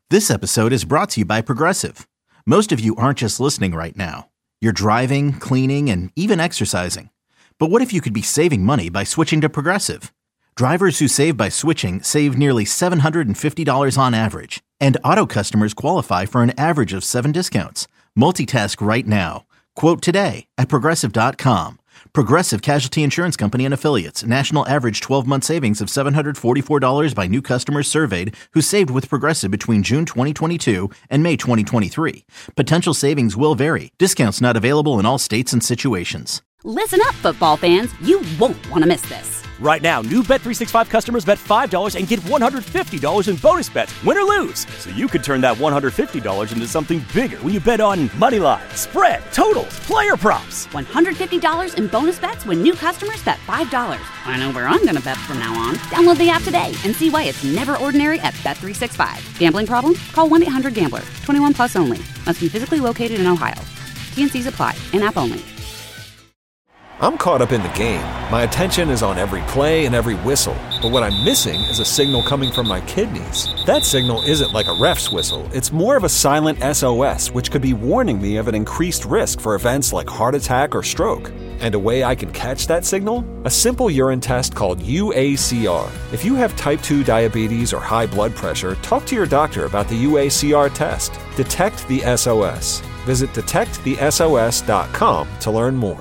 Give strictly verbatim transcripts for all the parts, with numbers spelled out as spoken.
This episode is brought to you by Progressive. Most of you aren't just listening right now. You're driving, cleaning, and even exercising. But what if you could be saving money by switching to Progressive? Drivers who save by switching save nearly seven hundred fifty dollars on average. And auto customers qualify for an average of seven discounts. Multitask right now. Quote today at Progressive dot com. Progressive Casualty Insurance Company and Affiliates. National average twelve-month savings of seven hundred forty-four dollars by new customers surveyed who saved with Progressive between June twenty twenty-two and May twenty twenty-three. Potential savings will vary. Discounts not available in all states and situations. Listen up, football fans. You won't want to miss this. Right now, new Bet three sixty-five customers bet five dollars and get one hundred fifty dollars in bonus bets, win or lose. So you could turn that one hundred fifty dollars into something bigger when you bet on money line, spread, totals, player props. one hundred fifty dollars in bonus bets when new customers bet five dollars. I know where I'm going to bet from now on. Download the app today and see why it's never ordinary at Bet three sixty-five. Gambling problem? Call one eight hundred gambler. twenty-one plus only. Must be physically located in Ohio. T and C's apply. In-app only. I'm caught up in the game. My attention is on every play and every whistle. But what I'm missing is a signal coming from my kidneys. That signal isn't like a ref's whistle. It's more of a silent S O S, which could be warning me of an increased risk for events like heart attack or stroke. And a way I can catch that signal? A simple urine test called U A C R. If you have type two diabetes or high blood pressure, talk to your doctor about the U A C R test. Detect the S O S. Visit detect the S O S dot com to learn more.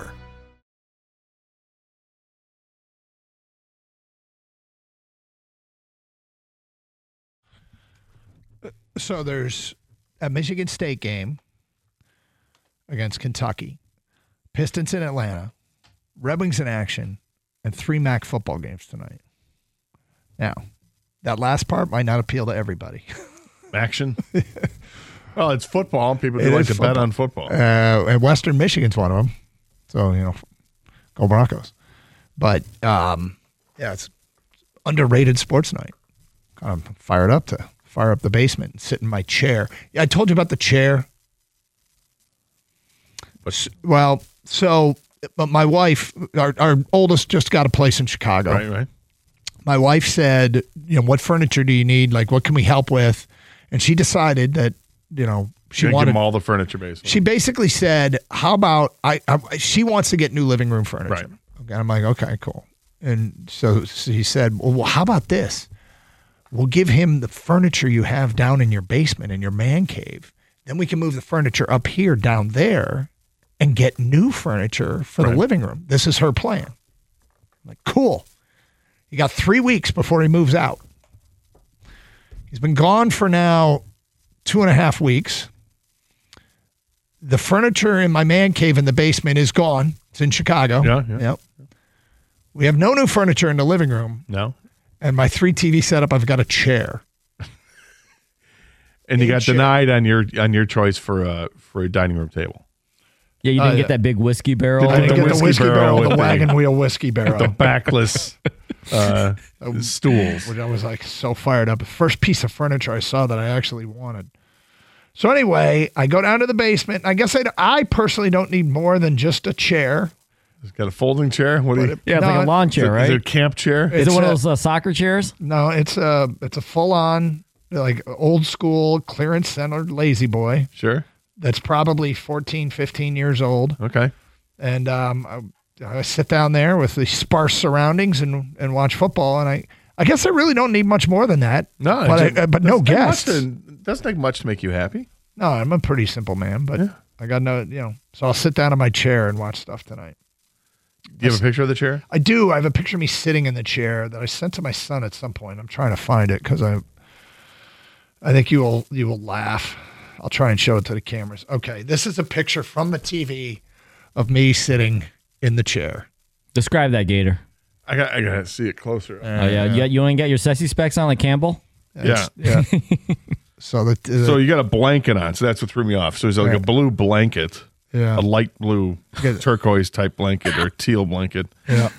So there's a Michigan State game against Kentucky, Pistons in Atlanta, Red Wings in action, and three M A C football games tonight. Now, that last part might not appeal to everybody. Action? Well, it's football. People do It like is to football. bet on football. Uh, and Western Michigan's one of them. So, you know, go Broncos. But, um, yeah, it's underrated sports night. I'm fired up to fire up the basement and sit in my chair. I told you about the chair. But, Well, so but my wife, our, our oldest, just got a place in Chicago. right, right. My wife said, you know, what furniture do you need? Like, what can we help with? And she decided that, you know, she Gonna give wanted. them all the furniture, basically. She basically said, how about, I, I she wants to get new living room furniture. Right. Okay, I'm like, okay, cool. And so she said, well, how about this? We'll give him the furniture you have down in your basement in your man cave. Then we can move the furniture up here down there and get new furniture for Right. the living room. This is her plan. I'm like, cool. You got three weeks before he moves out. He's been gone for now two and a half weeks. The furniture in my man cave in the basement is gone. It's in Chicago. Yeah, yeah. Yep. We have no new furniture in the living room. No? And my three T V setup, I've got a chair. And you A got chair. denied on your on your choice for a, for a dining room table. Yeah, you Oh, didn't yeah. get that big whiskey barrel. I didn't the get the whiskey whiskey barrel barrel, with the the- wagon wheel whiskey barrel. The backless uh, stools. Which I was like so fired up. The first piece of furniture I saw that I actually wanted. So anyway, I go down to the basement. I guess I, I personally don't need more than just a chair. It's got a folding chair. What do you? But it- Yeah, it's No, like a lawn Is chair, it, right? is it a camp chair? Is It's it one a- of those uh, soccer chairs? No, it's a it's a full on like old school clearance center lazy boy Sure. that's probably fourteen, fifteen years old. Okay. And um, I, I sit down there with the sparse surroundings and, and watch football. And I, I guess I really don't need much more than that. No, but, it I, but no doesn't take much guests. to- doesn't take much to make you happy. No, I'm a pretty simple man, but Yeah. I got no, you know. So I'll sit down in my chair and watch stuff tonight. Do you have a picture of the chair? I do. I have a picture of me sitting in the chair that I sent to my son at some point. I'm trying to find it because I, I think you will you will laugh. I'll try and show it to the cameras. Okay, this is a picture from the T V of me sitting in the chair. Describe that, Gator. I got. I gotta see it closer. Oh yeah, you, you want to get your sexy specs on like Campbell? yeah. Yeah. so the, the So you got a blanket on. So that's what threw me off. So it's like Right. a blue blanket, yeah a light blue Good. turquoise type blanket or teal blanket. yeah.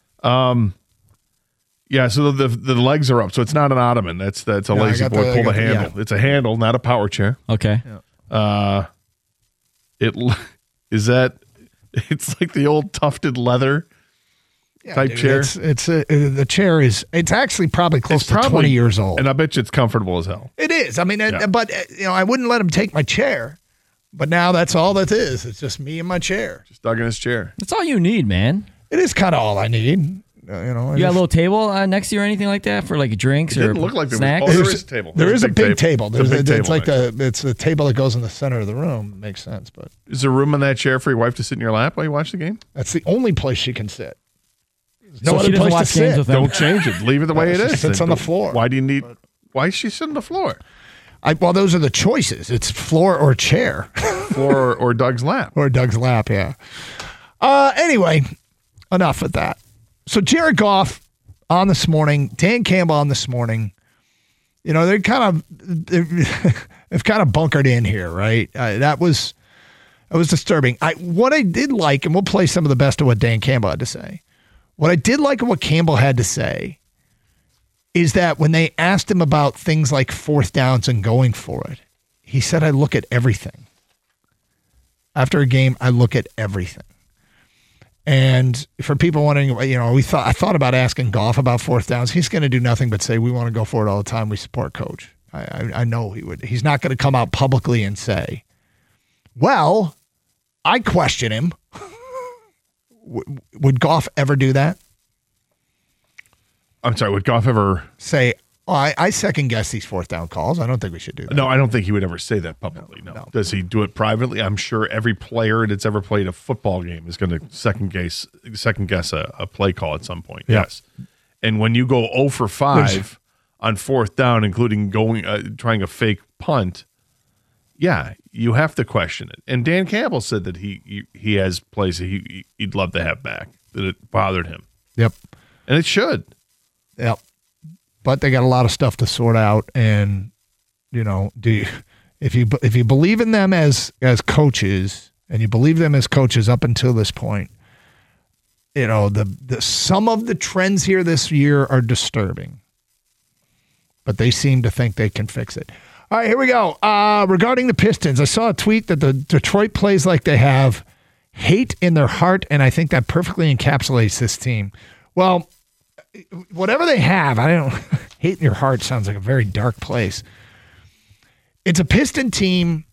Yeah. So the, the the legs are up. So it's not an ottoman. That's that's a Yeah, I lazy got boy. the- I Pull the got the- handle. yeah. It's a handle, not a power chair. Okay. Uh, it l- is that. It's like the old tufted leather. Yeah, type dude, chair. It's, it's a, the chair is, it's actually probably close It's to probably- twenty years old. And I bet you it's comfortable as hell. It is. I mean, Yeah. uh, but, uh, you know, I wouldn't let him take my chair. But now that's all that is. It's just me and my chair. Just dug in his chair. That's all you need, man. It is kind of all I need. Uh, you know, I You got a just- little table uh, next to you or anything like that for like drinks It or didn't look like there was- snacks? oh, there There's- is a table. There There's is a big table. There's There's a a, big it's table like the it's the table that goes in the center of the room. Makes sense, but Is there room in that chair for your wife to sit in your lap while you watch the game? that's the only place she can sit. There's no So other she doesn't place watch to games sit. with them? Don't change it. Leave it the way it She is. sits on the floor. Why do you need? Why is she sitting on the floor? I, well, those are the choices. It's floor or chair Floor or, or Doug's lap? or Doug's lap. Yeah. Uh, anyway, enough of that. So Jared Goff on this morning, Dan Campbell on this morning. You know, they're kind of they've, they've kind of bunkered in here, right? Uh, that was that was disturbing. I what I did like, and we'll play some of the best of what Dan Campbell had to say. What I did like of what Campbell had to say is that when they asked him about things like fourth downs and going for it, he said, "I look at everything. After a game, I look at everything." And for people wondering, you know, we thought I thought about asking Goff about fourth downs. He's going to do nothing but say, "We want to go for it all the time. We support Coach." I, I, I know he would. He's not going to come out publicly and say, "Well, I question him." w- would Goff ever do that? I'm sorry. Would Goff ever? Say, oh, I, I second guess these fourth down calls. I don't think we should do that. No, I don't think he would ever say that publicly. No. no. Does he do it privately? I'm sure every player that's ever played a football game is going to second guess second guess a, a play call at some point. Yeah. Yes. And when you go zero for five There's- on fourth down, including going uh, trying a fake punt, yeah, you have to question it. And Dan Campbell said that he he, he has plays that he he'd love to have back, that it bothered him, Yep. and it should. Yep. But they got a lot of stuff to sort out, and you know, do you, if you if you believe in them as as coaches, and you believe them as coaches up until this point, you know, the the some of the trends here this year are disturbing, but they seem to think they can fix it. All right, here we go. Uh, regarding the Pistons, I saw a tweet that the Detroit plays like they have hate in their heart, and I think that perfectly encapsulates this team. Well, whatever they have, I don't hate in your heart sounds like a very dark place. It's a Piston team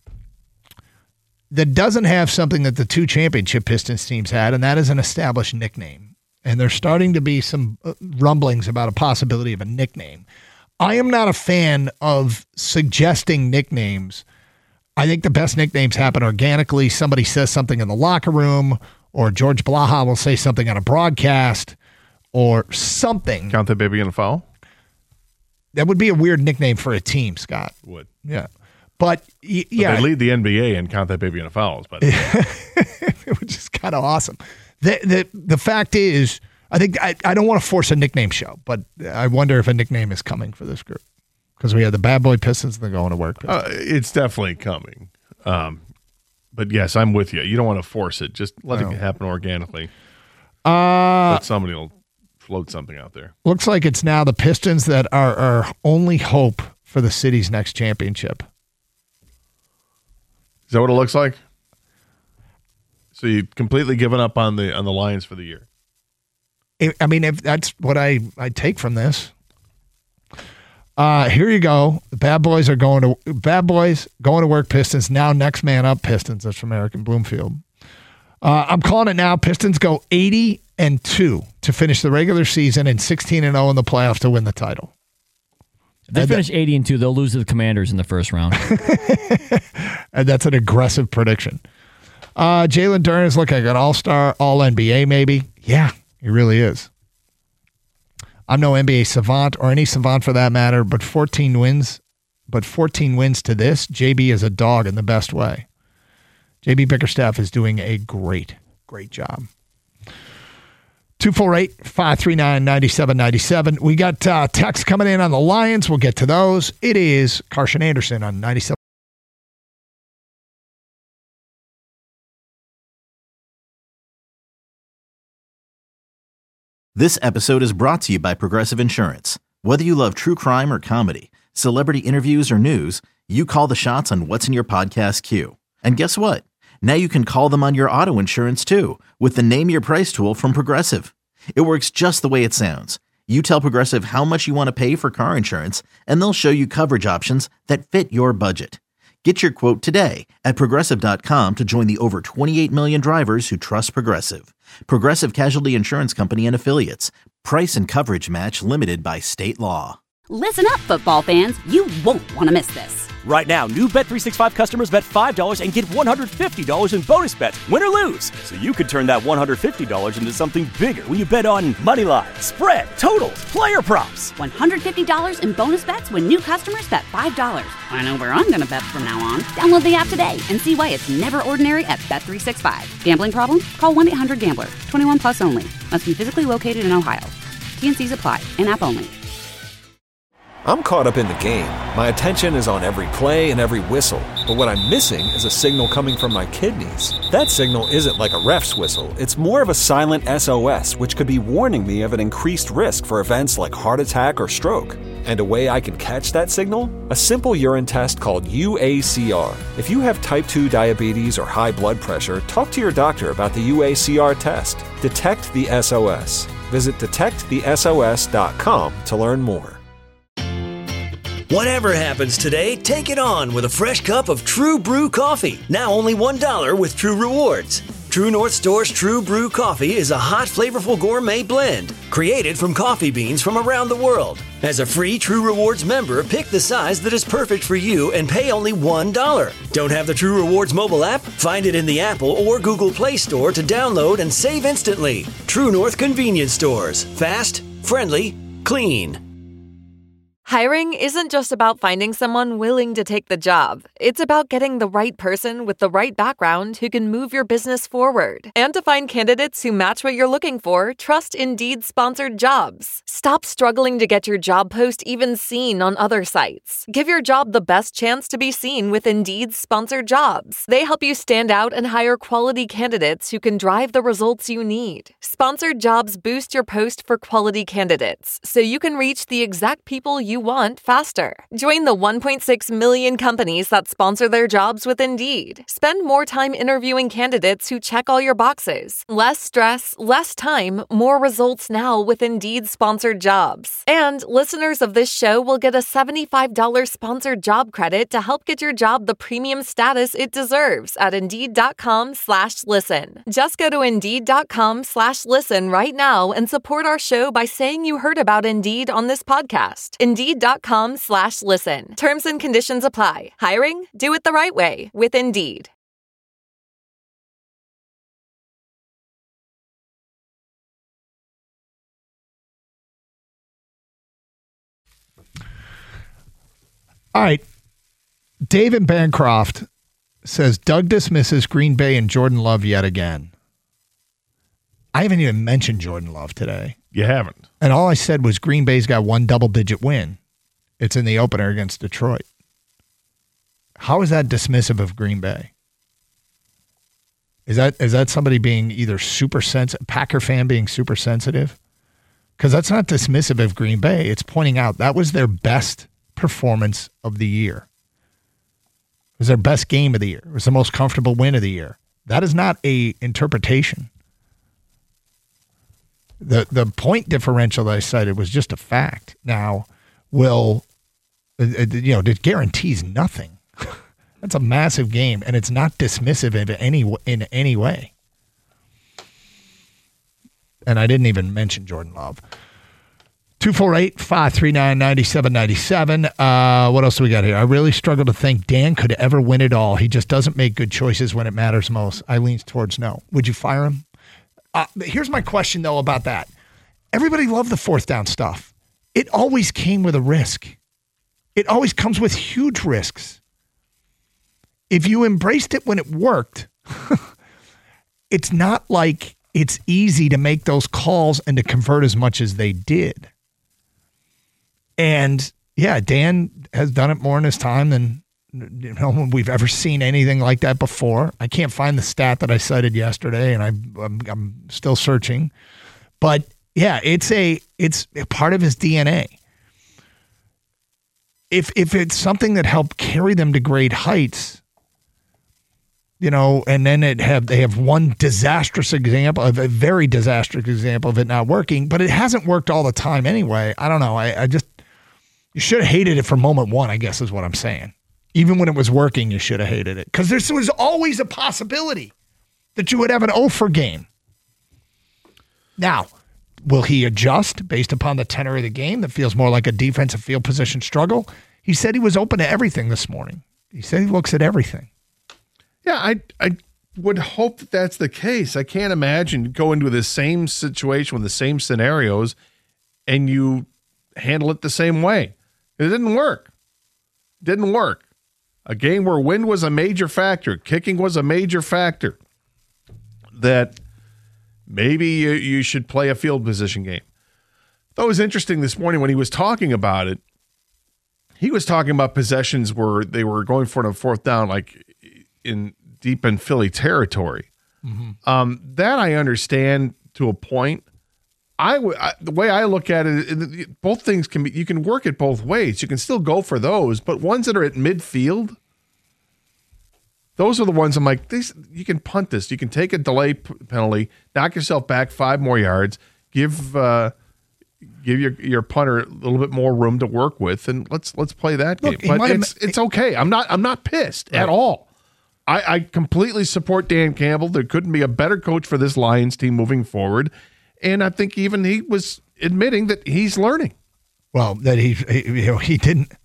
that doesn't have something that the two championship Pistons teams had, and that is an established nickname. And there's starting to be some rumblings about a possibility of a nickname. I am not a fan of suggesting nicknames. I think the best nicknames happen organically. Somebody says something in the locker room, or George Blaha will say something on a broadcast, or something. Count that baby in a foul? That would be a weird nickname for a team, Scott. Would. Yeah. But, y- But yeah, they lead the N B A in count that baby in a fouls, but which is kind of awesome. The, the the fact is, I think I, I don't want to force a nickname show, but I wonder if a nickname is coming for this group. Because we have the Bad Boy Pistons and the Going to Work Pistons. uh, it's definitely coming. Um, but yes, I'm with you. You don't want to force it. Just let No. it happen organically. Uh, But somebody will float something out there. looks like it's now the Pistons that are our only hope for the city's next championship. Is that what it looks like? So you completely given up on the on the Lions for the year? I- I mean, if that's what I, I take from this. Uh, here you go. The Bad Boys are going to Bad Boys going to work Pistons. Now next man up Pistons. That's from Eric in Bloomfield. Uh, I'm calling it now. Pistons go eighty and two to finish the regular season and sixteen and oh in the playoffs to win the title. If they And finish eighty and two, they'll lose to the Commanders in the first round. And that's an aggressive prediction. Uh, Jalen Duren is looking like an all-star, all-N B A maybe. Yeah, he really is. I'm no N B A savant or any savant for that matter, but fourteen wins, but fourteen wins to this, J B is a dog in the best way. J B Bickerstaff is doing a great, great job. two four eight, five three nine, nine seven nine seven. We got uh, texts coming in on the Lions. We'll get to those. It is Carson Anderson on ninety-seven. This episode is brought to you by Progressive Insurance. Whether you love true crime or comedy, celebrity interviews or news, you call the shots on what's in your podcast queue. And guess what? Now you can call them on your auto insurance too with the Name Your Price tool from Progressive. It works just the way it sounds. You tell Progressive how much you want to pay for car insurance, and they'll show you coverage options that fit your budget. Get your quote today at Progressive dot com to join the over twenty-eight million drivers who trust Progressive. Progressive Casualty Insurance Company and Affiliates. Price and coverage match limited by state law. Listen up, football fans. You won't want to miss this. Right now, new Bet three sixty-five customers bet five dollars and get one hundred fifty dollars in bonus bets, win or lose. So you could turn that one hundred fifty dollars into something bigger when you bet on money line, spread, totals, player props. one hundred fifty dollars in bonus bets when new customers bet five dollars. I know where I'm going to bet from now on. Download the app today and see why it's never ordinary at Bet three sixty-five. Gambling problem? Call one eight hundred gambler. twenty-one plus only. Must be physically located in Ohio. T N Cs apply. In-app only. I'm caught up in the game. My attention is on every play and every whistle. But what I'm missing is a signal coming from my kidneys. That signal isn't like a ref's whistle. It's more of a silent S O S, which could be warning me of an increased risk for events like heart attack or stroke. And a way I can catch that signal? A simple urine test called U A C R. If you have type two diabetes or high blood pressure, talk to your doctor about the U A C R test. Detect the S O S. Visit detect the S O S dot com to learn more. Whatever happens today, take it on with a fresh cup of True Brew coffee. Now only one dollar with True Rewards. True North Store's True Brew coffee is a hot, flavorful gourmet blend created from coffee beans from around the world. As a free True Rewards member, pick the size that is perfect for you and pay only one dollar. Don't have the True Rewards mobile app? Find it in the Apple or Google Play Store to download and save instantly. True North Convenience Stores. Fast, friendly, clean. Hiring isn't just about finding someone willing to take the job. It's about getting the right person with the right background who can move your business forward. And to find candidates who match what you're looking for, trust Indeed sponsored jobs. Stop struggling to get your job post even seen on other sites. Give your job the best chance to be seen with Indeed sponsored jobs. They help you stand out and hire quality candidates who can drive the results you need. Sponsored jobs boost your post for quality candidates, so you can reach the exact people you want faster. Join the one point six million companies that sponsor their jobs with Indeed. Spend more time interviewing candidates who check all your boxes. Less stress, less time, more results now with Indeed sponsored jobs. And listeners of this show will get a seventy-five dollars sponsored job credit to help get your job the premium status it deserves at Indeed.com slash listen. Just go to Indeed.com slash listen right now and support our show by saying you heard about Indeed on this podcast. Indeed.com slash listen. Terms and conditions apply. Hiring? Do it the right way with Indeed. All right. David Bancroft says Doug dismisses Green Bay and Jordan Love yet again. I haven't even mentioned Jordan Love today. You haven't. And all I said was Green Bay's got one double-digit win. It's in the opener against Detroit. How is that dismissive of Green Bay? Is that is that somebody being either super sensitive, Packer fan being super sensitive? Because that's not dismissive of Green Bay. It's pointing out that was their best performance of the year. It was their best game of the year. It was the most comfortable win of the year. That is not a interpretation. The the point differential that I cited was just a fact. Now, will, you know, it guarantees nothing. That's a massive game, and it's not dismissive in any, in any way. And I didn't even mention Jordan Love. two four eight, five three nine, nine seven nine seven. Uh, what else do we got here? I really struggle to think Dan could ever win it all. He just doesn't make good choices when it matters most. I lean towards no. Would you fire him? Uh, here's my question, though, about that. Everybody loved the fourth down stuff. It always came with a risk. It always comes with huge risks. If you embraced it when it worked, it's not like it's easy to make those calls and to convert as much as they did. And, yeah, Dan has done it more in his time than you know we've ever seen anything like that before. I can't find the stat that I cited yesterday, and I, I'm, I'm still searching. But, yeah, it's a it's a part of his D N A. If if it's something that helped carry them to great heights, you know, and then it have they have one disastrous example of a very disastrous example of it not working, but it hasn't worked all the time anyway. I don't know. I, I just you should have hated it from moment one, I guess is what I'm saying. Even when it was working, you should have hated it because there was always a possibility that you would have an oh for game. Now, will he adjust based upon the tenor of the game that feels more like a defensive field position struggle? He said he was open to everything this morning. He said he looks at everything. Yeah, I I would hope that that's the case. I can't imagine going into the same situation with the same scenarios and you handle it the same way. It didn't work. It didn't work. A game where wind was a major factor, kicking was a major factor, that maybe you, you should play a field position game. That was interesting this morning when he was talking about it. He was talking about possessions where they were going for it on fourth down, like in deep in Philly territory. Mm-hmm. Um, that I understand to a point. I, w- I the way I look at it, it, both things can be. You can work it both ways. You can still go for those, but ones that are at midfield, those are the ones I'm like, these, you can punt this. You can take a delay p- penalty, knock yourself back five more yards, give uh, give your your punter a little bit more room to work with, and let's let's play that Look, game. But it's have, it's okay. I'm not I'm not pissed right. at all. I, I completely support Dan Campbell. There couldn't be a better coach for this Lions team moving forward, and I think even he was admitting that he's learning. Well, that he he, you know, he didn't.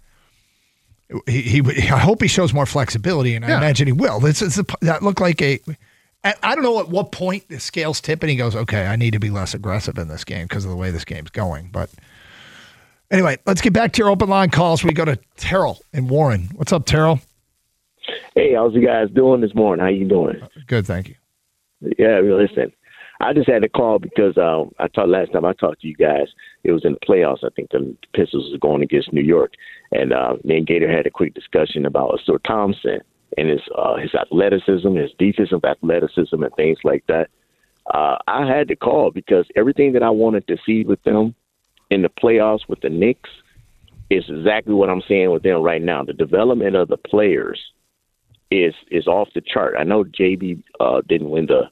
He, he I hope he shows more flexibility, and I yeah. imagine he will. This is a, that looked like a. I don't know at what point the scales tip, and he goes, "Okay, I need to be less aggressive in this game because of the way this game's going." But anyway, let's get back to your open line calls. We go to Terrell in Warren. What's up, Terrell? Hey, how's you guys doing this morning? How you doing? Good, thank you. Yeah, listen, I just had to call because um, I talked last time I talked to you guys. It was in the playoffs. I think the Pistols was going against New York, and uh, me and Gator had a quick discussion about Stuart Thompson and his uh, his athleticism, his defensive athleticism, and things like that. Uh, I had to call because everything that I wanted to see with them in the playoffs with the Knicks is exactly what I'm seeing with them right now. The development of the players is is off the chart. I know J B uh, didn't win the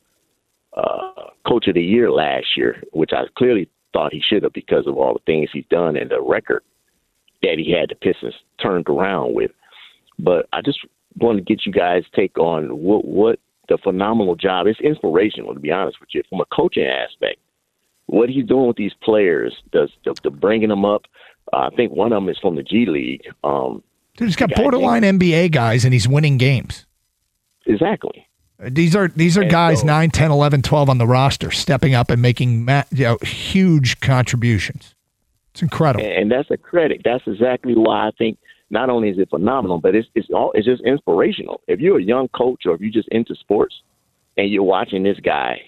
uh, Coach of the Year last year, which I clearly thought he should have because of all the things he's done and the record that he had the Pistons turned around with. But I just want to get you guys' take on what, what the phenomenal job. It's inspirational, to be honest with you, from a coaching aspect. What he's doing with these players, does the, the bringing them up. Uh, I think one of them is from the G League. Um, Dude, he's got borderline N B A guys, and he's winning games. Exactly. These are these are and guys so, nine, ten, eleven, twelve on the roster, stepping up and making ma- you know, huge contributions. It's incredible. And that's a credit. That's exactly why I think not only is it phenomenal, but it's it's all it's just inspirational. If you're a young coach or if you're just into sports and you're watching this guy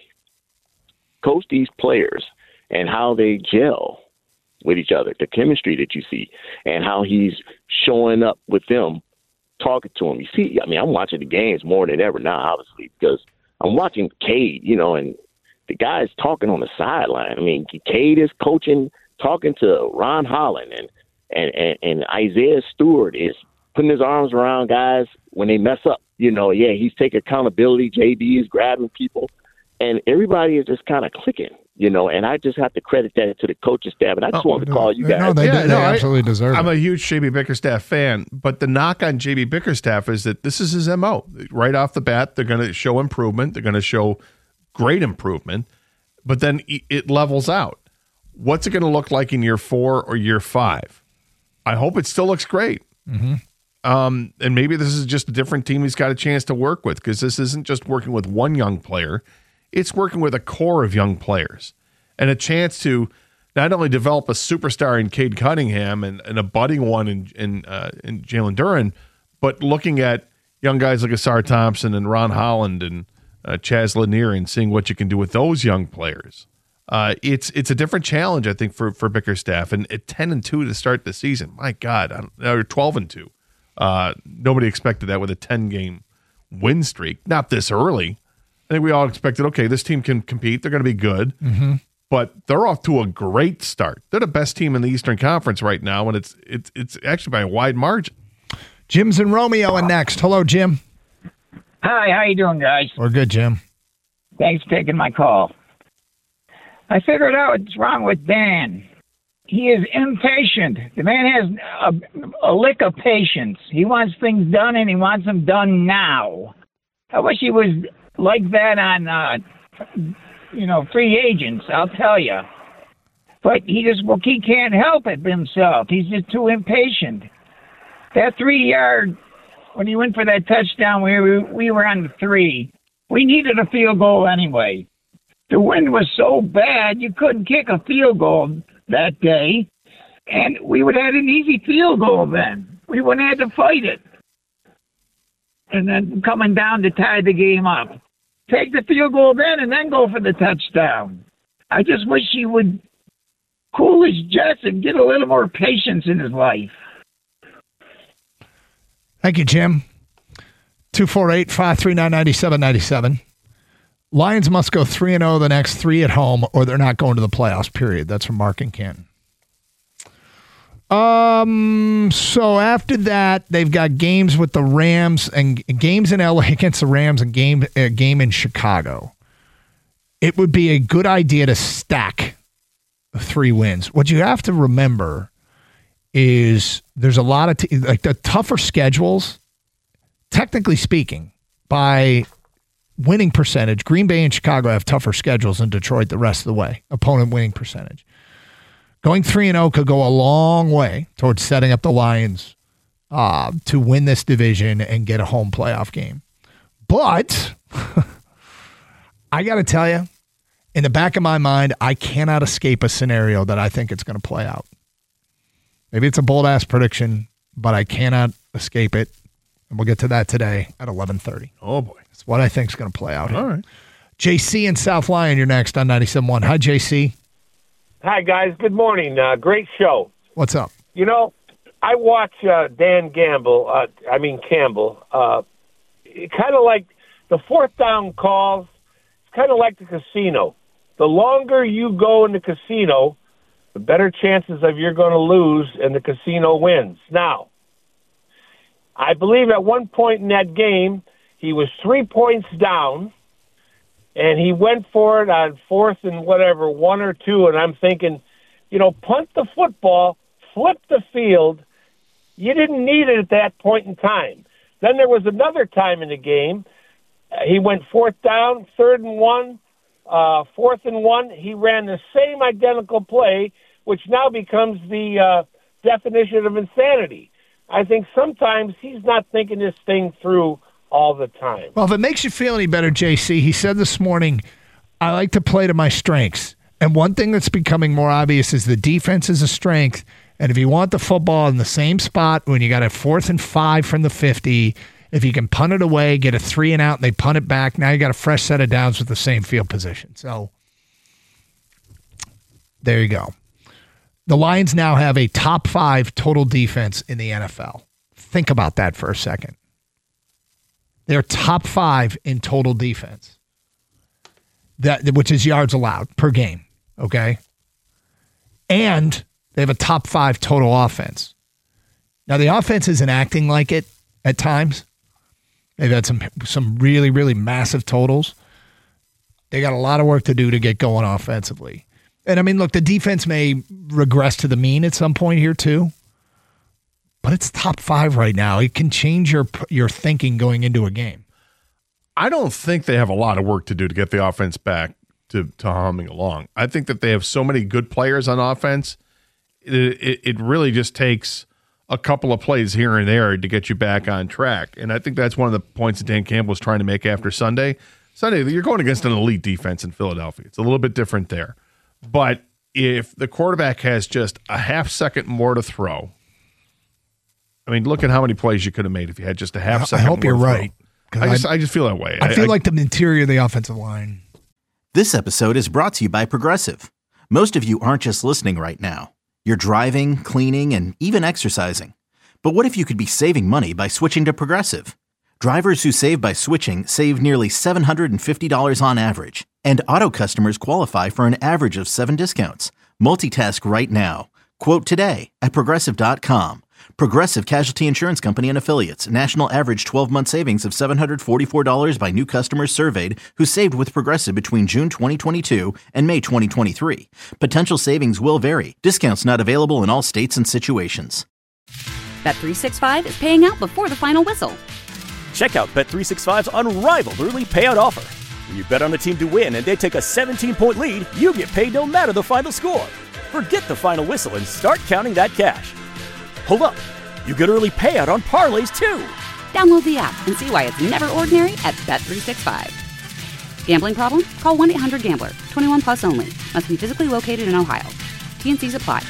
coach these players and how they gel with each other, the chemistry that you see, and how he's showing up with them, talking to them. You see, I mean, I'm watching the games more than ever now, obviously, because I'm watching Cade, you know, and the guy's talking on the sideline. I mean, Cade is coaching, talking to Ron Holland, and, and, and, and Isaiah Stewart is putting his arms around guys when they mess up. You know, yeah, he's taking accountability. J B is grabbing people, and everybody is just kind of clicking. You know, and I just have to credit that to the coaching staff. And I just oh, wanted to call you guys. No, they, yeah, they no, absolutely I, deserve I'm it. I'm a huge J B Bickerstaff fan, but the knock on J B Bickerstaff is that this is his M O. Right off the bat, they're going to show improvement. They're going to show great improvement, but then it levels out. What's it going to look like in year four or year five? I hope it still looks great. Mm-hmm. Um, and maybe this is just a different team he's got a chance to work with, because this isn't just working with one young player. It's working with a core of young players and a chance to not only develop a superstar in Cade Cunningham and, and a budding one in in, uh, in Jalen Duren, but looking at young guys like Asar Thompson and Ron Holland and uh, Chaz Lanier and seeing what you can do with those young players. Uh, it's it's a different challenge, I think, for for Bickerstaff. And at ten and two to start the season, my God, I don't, or twelve and two, uh, nobody expected that with a ten game win streak. Not this early. I think we all expected, okay, this team can compete. They're going to be good. Mm-hmm. But they're off to a great start. They're the best team in the Eastern Conference right now, and it's it's it's actually by a wide margin. Jim's in Romeo and next. Hello, Jim. Hi, how you doing, guys? We're good, Jim. Thanks for taking my call. I figured out what's wrong with Dan. He is impatient. The man has a, a lick of patience. He wants things done, and he wants them done now. I wish he was like that on, uh, you know, free agents, I'll tell you. But he just, well, he can't help it himself. He's just too impatient. That three-yard, when he went for that touchdown, we were, we were on the three. We needed a field goal anyway. The wind was so bad, you couldn't kick a field goal that day, and we would have had an easy field goal then. We wouldn't have had to fight it. And then coming down to tie the game up. Take the field goal then and then go for the touchdown. I just wish he would cool his jets and get a little more patience in his life. Thank you, Jim. two four eight, five three nine, nine seven nine seven. Lions must go three and oh the next three at home, or they're not going to the playoffs, period. That's from Mark and Canton. Um, so after that, they've got games with the Rams and games in L A against the Rams and game a game in Chicago. It would be a good idea to stack three wins. What you have to remember is there's a lot of, t- like the tougher schedules, technically speaking, by winning percentage, Green Bay and Chicago have tougher schedules than Detroit the rest of the way, opponent winning percentage. Going three and oh could go a long way towards setting up the Lions uh, to win this division and get a home playoff game. But I got to tell you, in the back of my mind, I cannot escape a scenario that I think it's going to play out. Maybe it's a bold-ass prediction, but I cannot escape it. And we'll get to that today at eleven thirty. Oh, boy. It's what I think is going to play out here. All right. J C in South Lyon, you're next on ninety-seven point one. Hi, J C. Hi, guys. Good morning. Uh, great show. What's up? You know, I watch uh, Dan Gamble, uh, I mean Campbell, uh, kind of like the fourth down calls. It's kind of like the casino. The longer you go in the casino, the better chances of you're going to lose and the casino wins. Now, I believe at one point in that game, he was three points down, and he went for it on fourth and whatever, one or two, and I'm thinking, you know, punt the football, flip the field. You didn't need it at that point in time. Then there was another time in the game. Uh, he went fourth down, third and one, uh, fourth and one. He ran the same identical play, which now becomes the uh, definition of insanity. I think sometimes he's not thinking this thing through all the time. Well, if it makes you feel any better, J C, he said this morning, I like to play to my strengths. And one thing that's becoming more obvious is the defense is a strength. And if you want the football in the same spot when you got a fourth and five from the fifty, if you can punt it away, get a three and out, and they punt it back, now you got a fresh set of downs with the same field position. So there you go. The Lions now have a top five total defense in the N F L. Think about that for a second. They're top five in total defense, that which is yards allowed per game, okay? And they have a top five total offense. Now, the offense isn't acting like it at times. They've had some some really, really massive totals. They got a lot of work to do to get going offensively. And, I mean, look, the defense may regress to the mean at some point here, too. But it's top five right now. It can change your your thinking going into a game. I don't think they have a lot of work to do to get the offense back to, to humming along. I think that they have so many good players on offense, it, it, it really just takes a couple of plays here and there to get you back on track. And I think that's one of the points that Dan Campbell was trying to make after Sunday. Sunday, you're going against an elite defense in Philadelphia. It's a little bit different there. But if the quarterback has just a half second more to throw, I mean, look at how many plays you could have made if you had just a half second. I hope more you're to throw. right. I just, I just feel that way. I feel I, like the interior of the offensive line. This episode is brought to you by Progressive. Most of you aren't just listening right now. You're driving, cleaning, and even exercising. But what if you could be saving money by switching to Progressive? Drivers who save by switching save nearly seven hundred fifty dollars on average. And auto customers qualify for an average of seven discounts. Multitask right now. Quote today at Progressive dot com. Progressive Casualty Insurance Company and Affiliates. National average twelve-month savings of seven hundred forty-four dollars by new customers surveyed who saved with Progressive between June twenty twenty-two and May twenty twenty-three. Potential savings will vary. Discounts not available in all states and situations. Bet three sixty-five is paying out before the final whistle. Check out Bet three sixty-five's unrivaled early payout offer. When you bet on a team to win and they take a seventeen-point lead, you get paid no matter the final score. Forget the final whistle and start counting that cash. Hold up. You get early payout on parlays, too. Download the app and see why it's never ordinary at Bet three sixty-five. Gambling problem? Call one eight hundred gambler. twenty-one plus only. Must be physically located in Ohio. T N Cs apply.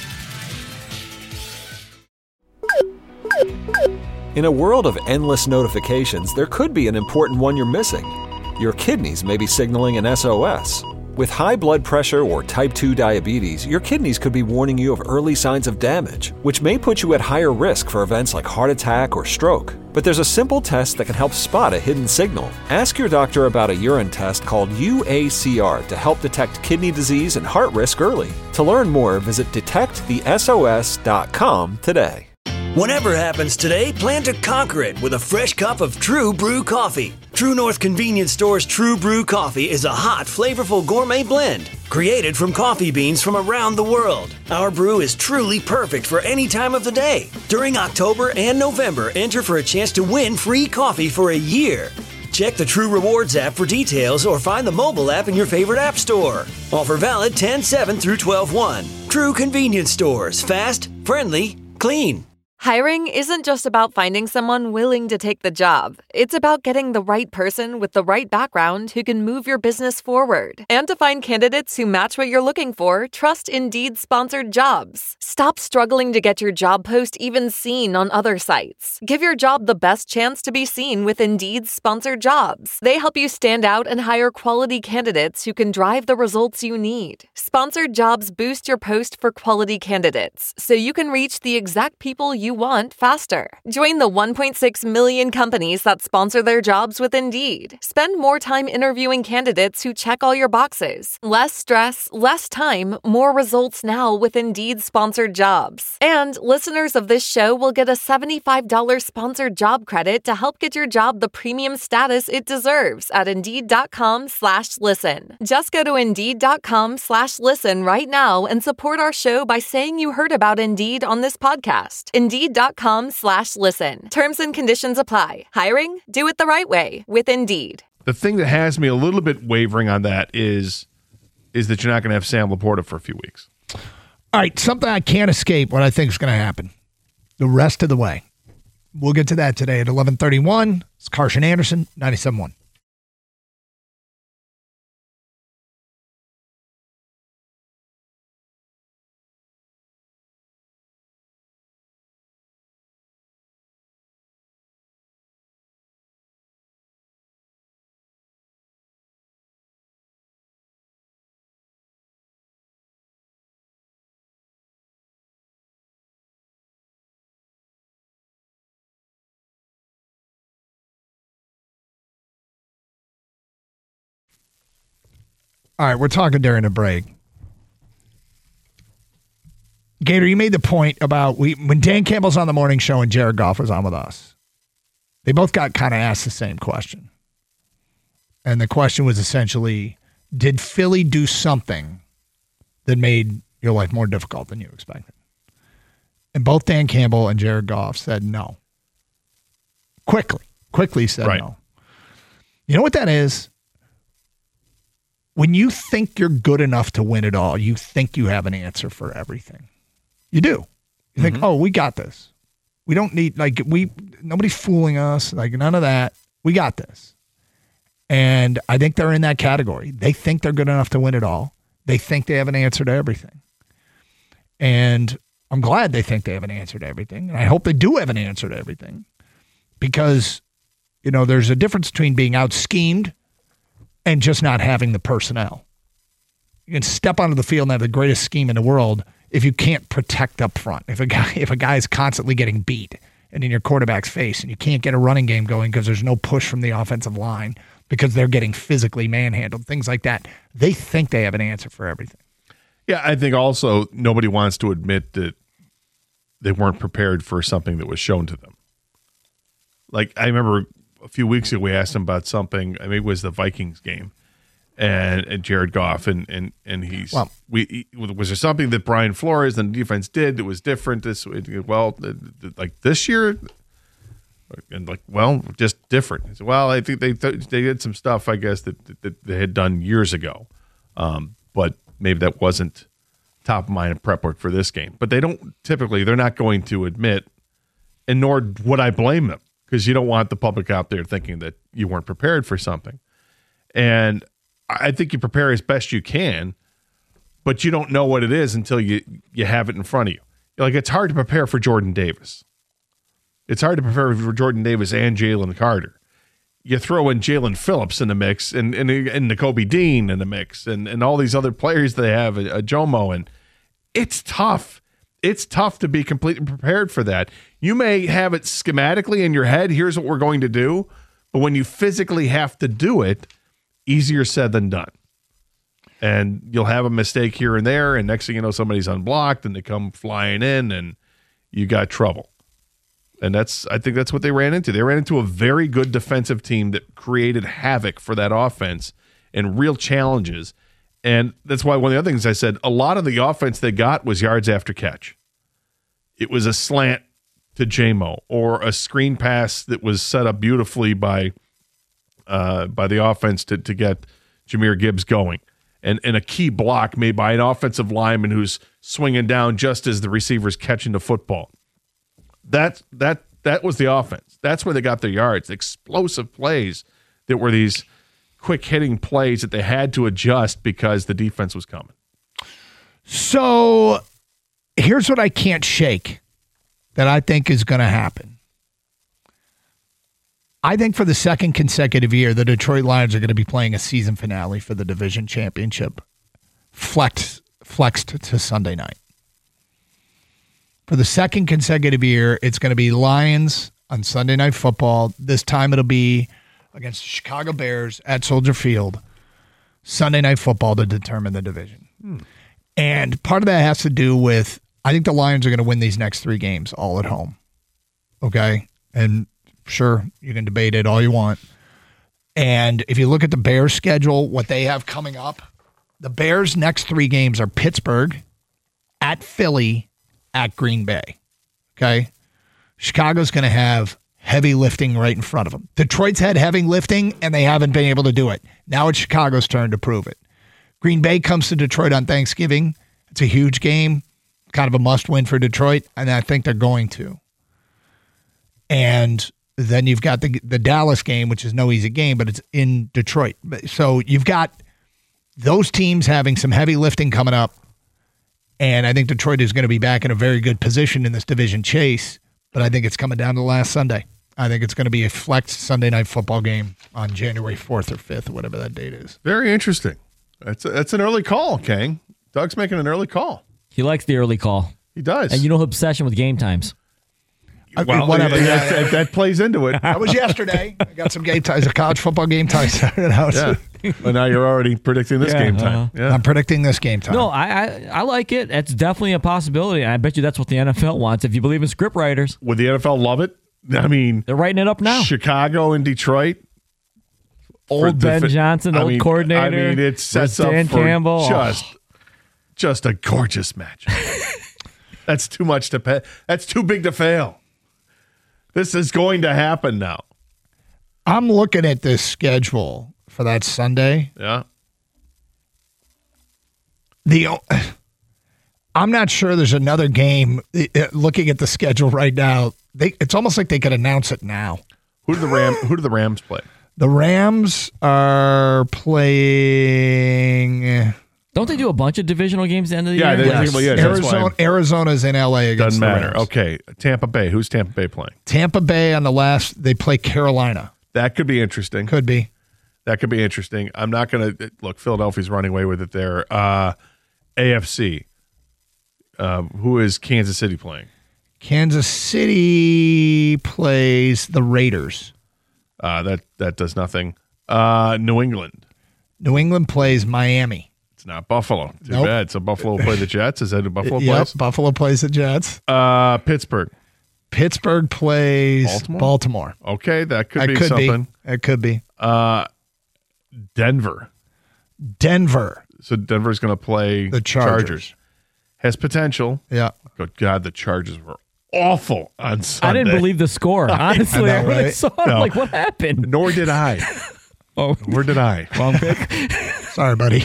In a world of endless notifications, there could be an important one you're missing. Your kidneys may be signaling an S O S. With high blood pressure or type two diabetes, your kidneys could be warning you of early signs of damage, which may put you at higher risk for events like heart attack or stroke. But there's a simple test that can help spot a hidden signal. Ask your doctor about a urine test called U A C R to help detect kidney disease and heart risk early. To learn more, visit detect the S O S dot com today. Whatever happens today, plan to conquer it with a fresh cup of True Brew coffee. True North Convenience Store's True Brew coffee is a hot, flavorful gourmet blend created from coffee beans from around the world. Our brew is truly perfect for any time of the day. During October and November, enter for a chance to win free coffee for a year. Check the True Rewards app for details or find the mobile app in your favorite app store. Offer valid ten seven through twelve one. True Convenience Stores. Fast, friendly, clean. Hiring isn't just about finding someone willing to take the job. It's about getting the right person with the right background who can move your business forward. And to find candidates who match what you're looking for, trust Indeed-sponsored jobs. Stop struggling to get your job post even seen on other sites. Give your job the best chance to be seen with Indeed-sponsored jobs. They help you stand out and hire quality candidates who can drive the results you need. Sponsored jobs boost your post for quality candidates, so you can reach the exact people you want faster. Join the one point six million companies that sponsor their jobs with Indeed. Spend more time interviewing candidates who check all your boxes. Less stress, less time, more results now with Indeed-sponsored jobs. And listeners of this show will get a seventy-five dollars sponsored job credit to help get your job the premium status it deserves at Indeed.com slash listen. Just go to Indeed.com slash listen right now and support our show by saying you heard about Indeed on this podcast. Indeed.com slash listen. Terms and conditions apply. Hiring? Do it the right way with Indeed. The thing that has me a little bit wavering on that is is that you're not going to have Sam Laporta for a few weeks. All right, something I can't escape what I think is going to happen the rest of the way. We'll get to that today at eleven thirty-one. It's Carson Anderson, ninety-seven point one. All right, we're talking during the break. Gator, you made the point about we when Dan Campbell's on the morning show and Jared Goff was on with us. They both got kind of asked the same question. And the question was essentially, did Philly do something that made your life more difficult than you expected? And both Dan Campbell and Jared Goff said no. Quickly, quickly said right. no. You know what that is? When you think you're good enough to win it all, you think you have an answer for everything. You do. You mm-hmm. think, oh, we got this. We don't need, like, we, nobody's fooling us. Like, none of that. We got this. And I think they're in that category. They think they're good enough to win it all. They think they have an answer to everything. And I'm glad they think they have an answer to everything. And I hope they do have an answer to everything. Because, you know, there's a difference between being out-schemed and just not having the personnel. You can step onto the field and have the greatest scheme in the world if you can't protect up front. If a guy if a guy is constantly getting beat and in your quarterback's face and you can't get a running game going because there's no push from the offensive line because they're getting physically manhandled, things like that. They think they have an answer for everything. Yeah, I think also nobody wants to admit that they weren't prepared for something that was shown to them. Like, I remember a few weeks ago we asked him about something. I mean, it was the Vikings game, and, and Jared Goff, and and and he's well, we he, was there something that Brian Flores and the defense did that was different? This well, like this year, and like well, just different. He said, well, I think they th- they did some stuff, I guess that, that, that they had done years ago, um, but maybe that wasn't top of mind prep work for this game. But they don't typically. They're not going to admit, and nor would I blame them. Because you don't want the public out there thinking that you weren't prepared for something. And I think you prepare as best you can, but you don't know what it is until you, you have it in front of you. Like, it's hard to prepare for Jordan Davis. It's hard to prepare for Jordan Davis and Jalen Carter. You throw in Jalen Phillips in the mix and and, and Nakobe Dean in the mix and, and all these other players they have, a, a Jomo, and it's tough. It's tough to be completely prepared for that. You may have it schematically in your head, here's what we're going to do, but when you physically have to do it, easier said than done. And you'll have a mistake here and there, and next thing you know, somebody's unblocked, and they come flying in, and you got trouble. And that's I think that's what they ran into. They ran into a very good defensive team that created havoc for that offense and real challenges. And that's why one of the other things I said, a lot of the offense they got was yards after catch. It was a slant to J-Mo or a screen pass that was set up beautifully by uh, by the offense to, to get Jahmyr Gibbs going. And, and a key block made by an offensive lineman who's swinging down just as the receiver's catching the football. That, that, that was the offense. That's where they got their yards. Explosive plays that were these – quick hitting plays that they had to adjust because the defense was coming. So here's what I can't shake that I think is going to happen. I think for the second consecutive year, the Detroit Lions are going to be playing a season finale for the division championship, flexed, flexed to Sunday night. For the second consecutive year, it's going to be Lions on Sunday Night Football. This time it'll be against the Chicago Bears at Soldier Field, Sunday Night Football to determine the division. Hmm. And part of that has to do with, I think the Lions are going to win these next three games all at home. Okay? And sure, you can debate it all you want. And if you look at the Bears' schedule, what they have coming up, the Bears' next three games are Pittsburgh, at Philly, at Green Bay. Okay? Chicago's going to have heavy lifting right in front of them. Detroit's had heavy lifting, and they haven't been able to do it. Now it's Chicago's turn to prove it. Green Bay comes to Detroit on Thanksgiving. It's a huge game, kind of a must-win for Detroit, and I think they're going to. And then you've got the the Dallas game, which is no easy game, but it's in Detroit. So you've got those teams having some heavy lifting coming up, and I think Detroit is going to be back in a very good position in this division chase, but I think it's coming down to last Sunday. I think it's going to be a flexed Sunday Night Football game on January fourth or fifth, or whatever that date is. Very interesting. That's a, that's an early call, Kang. Doug's making an early call. He likes the early call. He does. And you know his obsession with game times. I well, mean, whatever. That, that, that plays into it. That was yesterday. I got some game ties, a college football game ties. Yeah. Well, now you're already predicting this Yeah, game time. uh-huh. Yeah. I'm predicting this game time. No, I, I I like it. It's definitely a possibility. I bet you that's what the N F L wants. If you believe in script writers, Would the N F L love it? I mean, they're writing it up now. Chicago and Detroit. Old Ben the, Johnson, I old mean, coordinator. I mean, it sets up Dan for Campbell. just, just a gorgeous match. That's too much to pay. That's too big to fail. This is going to happen now. I'm looking at this schedule for that Sunday. Yeah. The I'm not sure there's another game. Looking at the schedule right now, they it's almost like they could announce it now. Who do the Ram? Who do the Rams play? The Rams are playing. Don't they do a bunch of divisional games at the end of the Yeah, year? they- Yes. yeah, that's Arizona. why- Arizona's in L A against Doesn't the matter. Rams. Okay, Tampa Bay. Who's Tampa Bay playing? Tampa Bay on the last. They play Carolina. That could be interesting. Could be. That could be interesting. I'm not going to look. Philadelphia's running away with it there. Uh, A F C. Uh, who is Kansas City playing? Kansas City plays the Raiders. Uh, that that does nothing. Uh, New England. New England plays Miami. It's not Buffalo. Too Nope. bad. So Buffalo will play the Jets. Is that who Buffalo Yep, plays? Buffalo plays the Jets. Uh, Pittsburgh. Pittsburgh plays Baltimore? Baltimore. Okay, that could That be could something. be. It could be. Uh, Denver. Denver. So Denver's going to play The Chargers. Has potential. Yeah. Good God, the Chargers were awful on I Sunday. didn't believe the score. Honestly, I, know, when I right? saw it, I'm No. like, what happened? Nor did I. Oh, Nor did I. wrong pick. Sorry, buddy.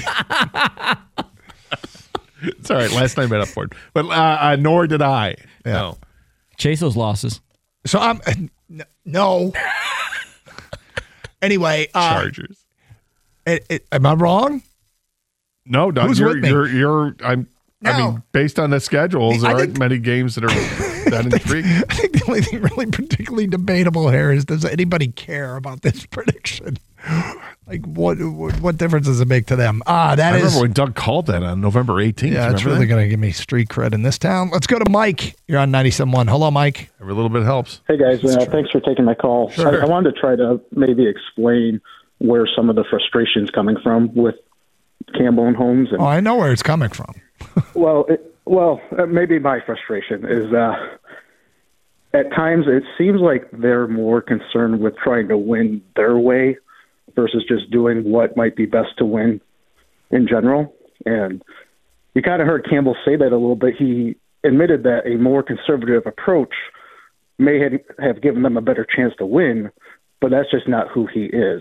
It's all right. Last night I made up for it. But uh, uh, nor did I. Yeah. No. Chase those losses. So I'm uh, n- no. Anyway, uh, Chargers. it, it, am I wrong? No, Doug, Who's you're, with me? you're, you're, I'm, I No. mean, based on the schedules, there I aren't think- many games that are that intriguing. I think the only thing really particularly debatable here is, does anybody care about this prediction? Like, what what, what difference does it make to them? Ah, that I is. remember when Doug called that on November eighteenth. Yeah, it's Remember really that? going to give me street cred in this town. Let's go to Mike. You're on ninety-seven point one. Hello, Mike. Every little bit helps. Hey guys, uh, thanks for taking my call. Sure. I, I wanted to try to maybe explain where some of the frustration's coming from with Campbell and Holmes. And Oh, I know where it's coming from. well, it, well, uh, maybe my frustration is uh, at times it seems like they're more concerned with trying to win their way versus just doing what might be best to win in general. And you kind of heard Campbell say that a little bit. He admitted that a more conservative approach may have, have given them a better chance to win, but that's just not who he is.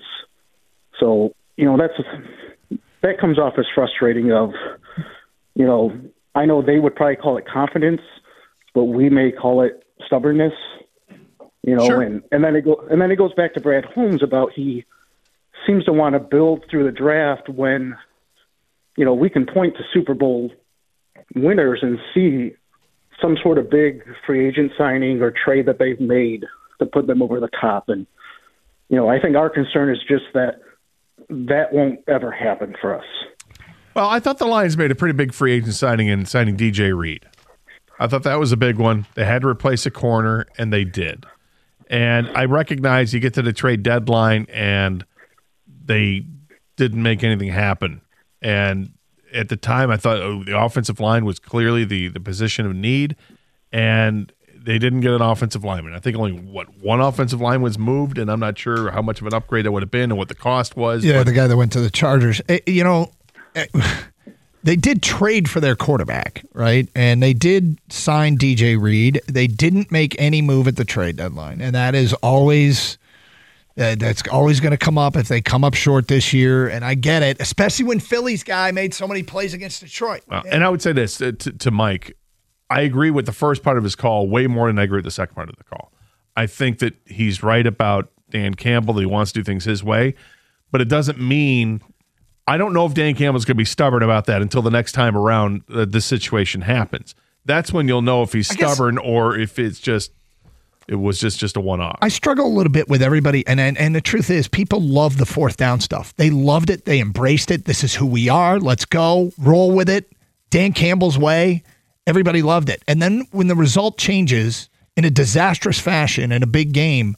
So, you know, that's that comes off as frustrating of, you know, I know they would probably call it confidence, but we may call it stubbornness, you know, Sure. and, and then it go and then it goes back to Brad Holmes about he seems to want to build through the draft when, you know, we can point to Super Bowl winners and see some sort of big free agent signing or trade that they've made to put them over the top. And, you know, I think our concern is just that that won't ever happen for us. Well, I thought the Lions made a pretty big free agent signing in signing D J Reed. I thought that was a big one. They had to replace a corner, and they did. And I recognize you get to the trade deadline, and they didn't make anything happen. And at the time, I thought oh, the offensive line was clearly the, the position of need, and they didn't get an offensive lineman. I think only, what, one offensive line was moved, and I'm not sure how much of an upgrade that would have been and what the cost was. Yeah, but- the guy that went to the Chargers. Eh, You know, eh, they did trade for their quarterback, right? And they did sign D J Reed. They didn't make any move at the trade deadline, and that is always uh, that's always going to come up if they come up short this year. And I get it, especially when Philly's guy made so many plays against Detroit. Well, and I would say this uh, to, to Mike. I agree with the first part of his call way more than I agree with the second part of the call. I think that he's right about Dan Campbell, that he wants to do things his way, but it doesn't mean – I don't know if Dan Campbell's going to be stubborn about that until the next time around uh, this situation happens. That's when you'll know if he's I guess- stubborn or if it's just – it was just, just a one-off. I struggle a little bit with everybody, and, and and the truth is, people love the fourth down stuff. They loved it. They embraced it. This is who we are. Let's go. Roll with it. Dan Campbell's way. Everybody loved it. And then when the result changes in a disastrous fashion in a big game,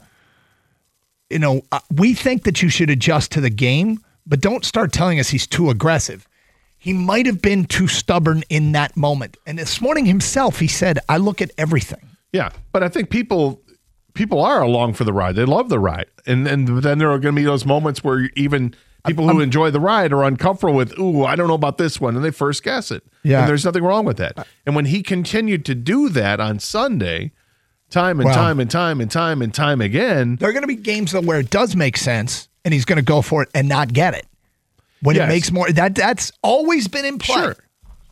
you know, uh, we think that you should adjust to the game, but don't start telling us he's too aggressive. He might have been too stubborn in that moment. And this morning himself, he said, I look at everything. Yeah, but I think people people are along for the ride. They love the ride. And, and then there are going to be those moments where even people who enjoy the ride are uncomfortable with, ooh, I don't know about this one, and they first guess it. Yeah. And there's nothing wrong with that. And when he continued to do that on Sunday, time and Well- time and time and time and time again, There are going to be games though where it does make sense, and he's going to go for it and not get it. When Yes. it makes more, that that's always been in play. sure.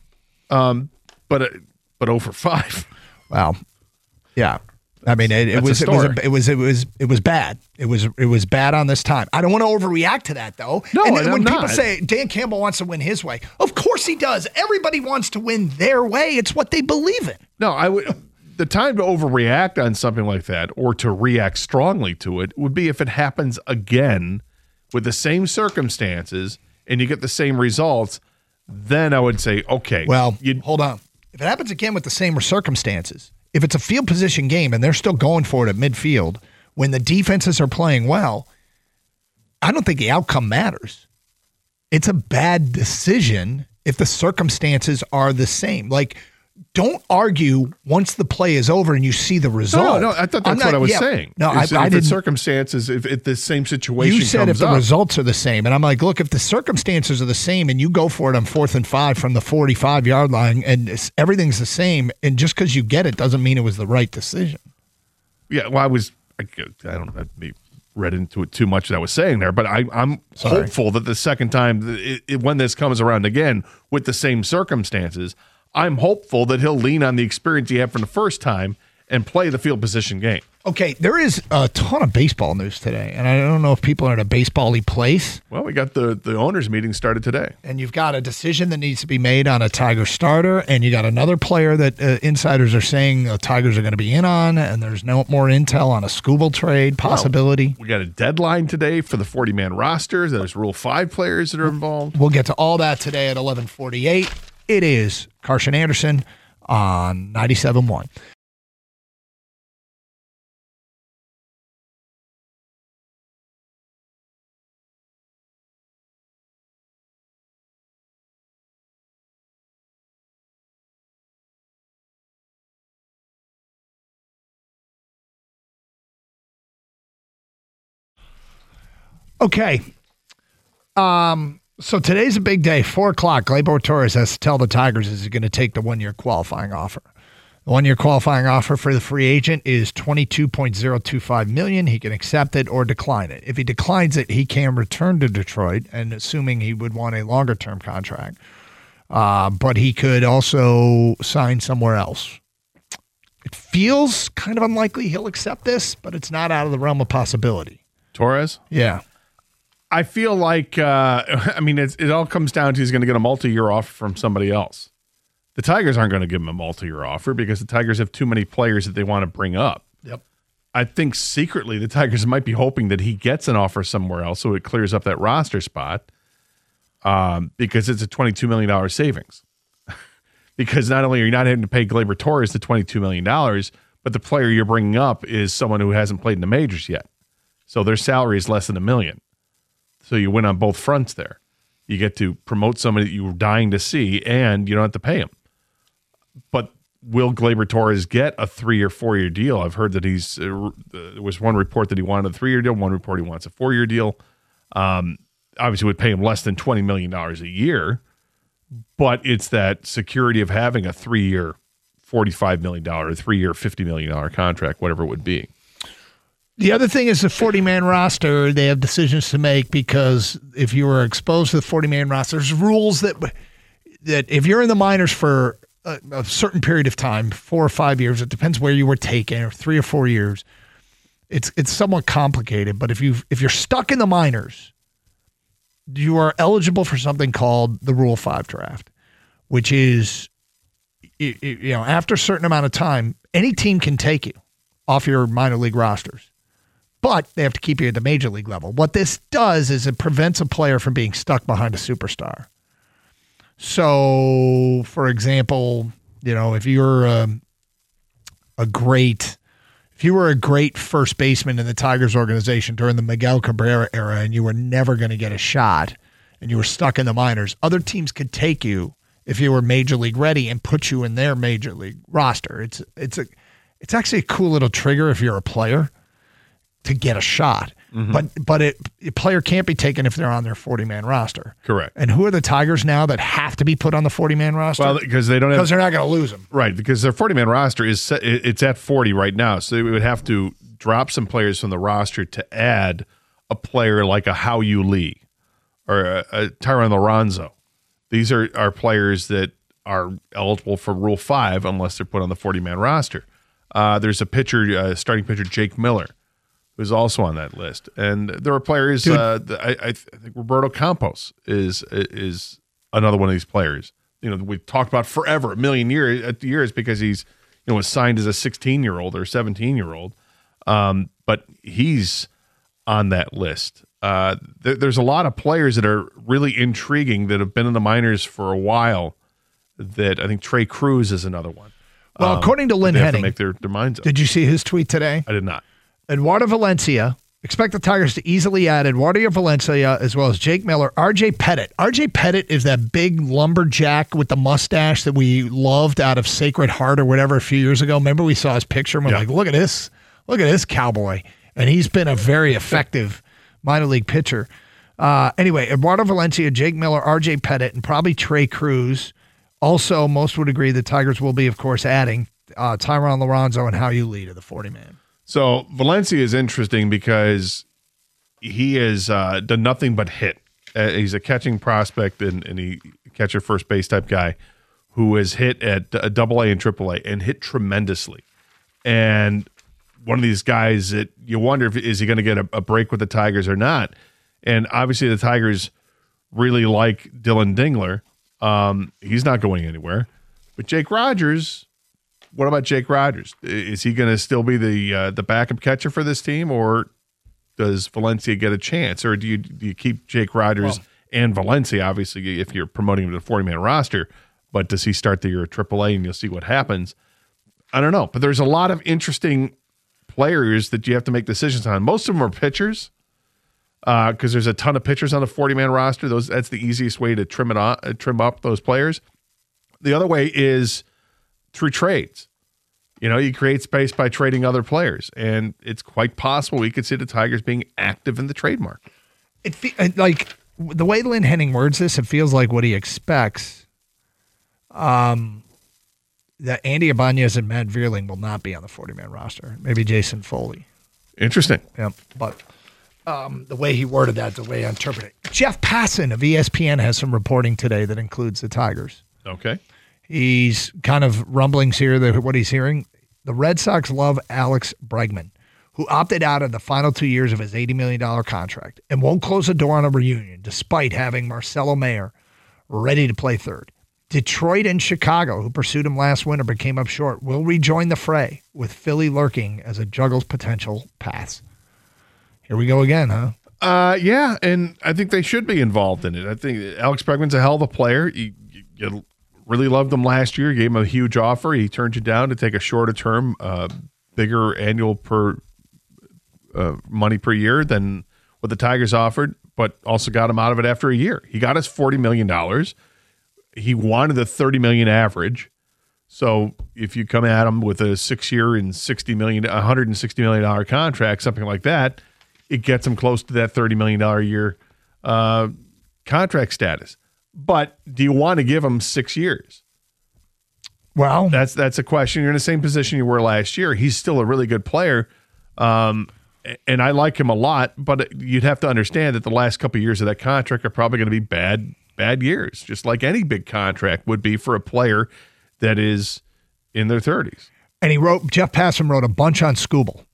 Um, but uh, but oh for five. Wow. Yeah. I mean, it, it That's was a it was story. a, it was it was it was bad. It was it was bad on this time. I don't want to overreact to that though. No, and and when I'm people not. say Dan Campbell wants to win his way, of course he does. Everybody wants to win their way. It's what they believe in. No, I would. The time to overreact on something like that, or to react strongly to it, would be if it happens again with the same circumstances and you get the same results. Then I would say, okay, Well, you hold on. If it happens again with the same circumstances, if it's a field position game and they're still going for it at midfield when the defenses are playing well, I don't think the outcome matters. It's a bad decision if the circumstances are the same. Like, don't argue once the play is over and you see the result. No, no, I thought that's not, what I was yeah, saying. No, I, if I the didn't. circumstances, if, if the same situation You said comes if the up, results are the same. And I'm like, look, if the circumstances are the same and you go for it on fourth and five from the forty-five yard line and it's, everything's the same, and just because you get it doesn't mean it was the right decision. Yeah, well, I was, I, I don't know, maybe read into it too much that I was saying there, but I, I'm Sorry. hopeful that the second time, it, it, when this comes around again with the same circumstances, I'm hopeful that he'll lean on the experience he had from the first time and play the field position game. Okay, there is a ton of baseball news today, and I don't know if people are in a baseball-y place. Well, we got the, the owners meeting started today. And you've got a decision that needs to be made on a Tiger starter, and you got another player that uh, insiders are saying the Tigers are going to be in on, and there's no more intel on a Skubal trade possibility. Well, we got a deadline today for the forty-man roster. There's Rule five players that are involved. We'll get to all that today at eleven forty-eight. It is Carson Anderson on ninety-seven point one. Okay. Um, so today's a big day. Four o'clock. Gleyber Torres has to tell the Tigers is he going to take the one-year qualifying offer. The one-year qualifying offer for the free agent is twenty-two point oh two five million dollars. He can accept it or decline it. If he declines it, he can return to Detroit, and assuming he would want a longer-term contract. Uh, but he could also sign somewhere else. It feels kind of unlikely he'll accept this, but it's not out of the realm of possibility. Torres? Yeah. I feel like, uh, I mean, it's, it all comes down to he's going to get a multi-year offer from somebody else. The Tigers aren't going to give him a multi-year offer because the Tigers have too many players that they want to bring up. Yep. I think secretly the Tigers might be hoping that he gets an offer somewhere else so it clears up that roster spot um, because it's a twenty-two million dollars savings. Because not only are you not having to pay Gleyber Torres the twenty-two million dollars, but the player you're bringing up is someone who hasn't played in the majors yet. So their salary is less than a million. So you win on both fronts there. You get to promote somebody that you were dying to see, and you don't have to pay him. But will Gleyber Torres get a three or four year deal? I've heard that he's. Uh, there was one report that he wanted a three year deal. One report he wants a four year deal. Um, obviously, would pay him less than twenty million dollars a year, but it's that security of having a three year, forty-five million dollars, three year, fifty million dollars contract, whatever it would be. The other thing is the forty-man roster, they have decisions to make because if you were exposed to the forty-man roster, there's rules that that if you're in the minors for a, a certain period of time, four or five years, it depends where you were taken, or three or four years, it's it's somewhat complicated. But if you if you're stuck in the minors, you are eligible for something called the Rule five draft, which is, you know, after a certain amount of time, any team can take you off your minor league rosters. But they have to keep you at the major league level. What this does is it prevents a player from being stuck behind a superstar. So, for example, you know, if you're a, a great, if you were a great first baseman in the Tigers organization during the Miguel Cabrera era and you were never going to get a shot and you were stuck in the minors, other teams could take you if you were major league ready and put you in their major league roster. It's it's a it's actually a cool little trigger if you're a player to get a shot. Mm-hmm. But but it, a player can't be taken if they're on their forty-man roster. Correct. And who are the Tigers now that have to be put on the forty-man roster? Well, because they don't have, because they're not going to lose them. Right, because their forty-man roster is set, it's at forty right now, so they would have to drop some players from the roster to add a player like a Hao-Yu Lee or a, a Tyron Lorenzo. These are, are players that are eligible for Rule five unless they're put on the forty-man roster. Uh, there's a pitcher, uh, starting pitcher, Jake Miller, who's also on that list. And there are players, uh, I, I think Roberto Campos is is another one of these players. You know, we've talked about forever, a million years, years because he's, you know, was signed as a sixteen-year-old or seventeen-year-old. Um, but he's on that list. Uh, there, there's a lot of players that are really intriguing that have been in the minors for a while that I think Trey Cruz is another one. Well, um, according to Lynn they have Henning, to make their, their minds up. Did you see his tweet today? I did not. Eduardo Valencia Expect the Tigers to easily add Eduardo Valencia as well as Jake Miller. R J Pettit. R J Pettit is that big lumberjack with the mustache that we loved out of Sacred Heart or whatever a few years ago. Remember we saw his picture and we're yeah. like, look at this. Look at this cowboy. And he's been a very effective minor league pitcher. Uh, anyway, Eduardo Valencia, Jake Miller, R J Pettit, and probably Trey Cruz. Also, most would agree the Tigers will be, of course, adding uh, Tyron Lorenzo and How You Lead to the forty-man. So Valencia is interesting because he has uh, done nothing but hit. Uh, he's a catching prospect and, and he catcher first base type guy who has hit at a double A and triple A and hit tremendously. And one of these guys that you wonder if is he going to get a, a break with the Tigers or not. And obviously the Tigers really like Dylan Dingler. Um, he's not going anywhere. But Jake Rogers, what about Jake Rogers? Is he going to still be the uh, the backup catcher for this team, or does Valencia get a chance? Or do you do you keep Jake Rogers well, and Valencia, obviously, if you're promoting him to the forty-man roster, but does he start the year at triple A and you'll see what happens? I don't know. But there's a lot of interesting players that you have to make decisions on. Most of them are pitchers because uh, there's a ton of pitchers on the forty-man roster. Those That's the easiest way to trim it on, uh, trim up those players. The other way is through trades. You know, you create space by trading other players, and it's quite possible we could see the Tigers being active in the trade market. It fe- like the way Lynn Henning words this, it feels like what he expects. Um, that Andy Ibanez and Matt Vierling will not be on the forty-man roster. Maybe Jason Foley. Interesting. Yeah, but um, the way he worded that, the way I interpret it. Jeff Passan of E S P N has some reporting today that includes the Tigers. Okay. He's kind of rumblings here that what he's hearing. The Red Sox love Alex Bregman, who opted out of the final two years of his eighty million dollars contract and won't close the door on a reunion despite having Marcelo Mayer ready to play third. Detroit and Chicago, who pursued him last winter but came up short, will rejoin the fray with Philly lurking as it juggles potential paths. Here we go again, huh? Uh, yeah, and I think they should be involved in it. I think Alex Bregman's a hell of a player. You, you, you really loved him last year. Gave him a huge offer. He turned you down to take a shorter term, uh, bigger annual per uh, money per year than what the Tigers offered, but also got him out of it after a year. He got us forty million dollars. He wanted the thirty million dollars average. So if you come at him with a six-year and sixty million dollars, one hundred sixty million dollars contract, something like that, it gets him close to that thirty million dollars a year uh, contract status. But do you want to give him six years? Well, that's that's a question. You're in the same position you were last year. He's still a really good player, um, and I like him a lot. But you'd have to understand that the last couple of years of that contract are probably going to be bad bad years, just like any big contract would be for a player that is in their thirties. And he wrote, Jeff Passan wrote a bunch on Skubal.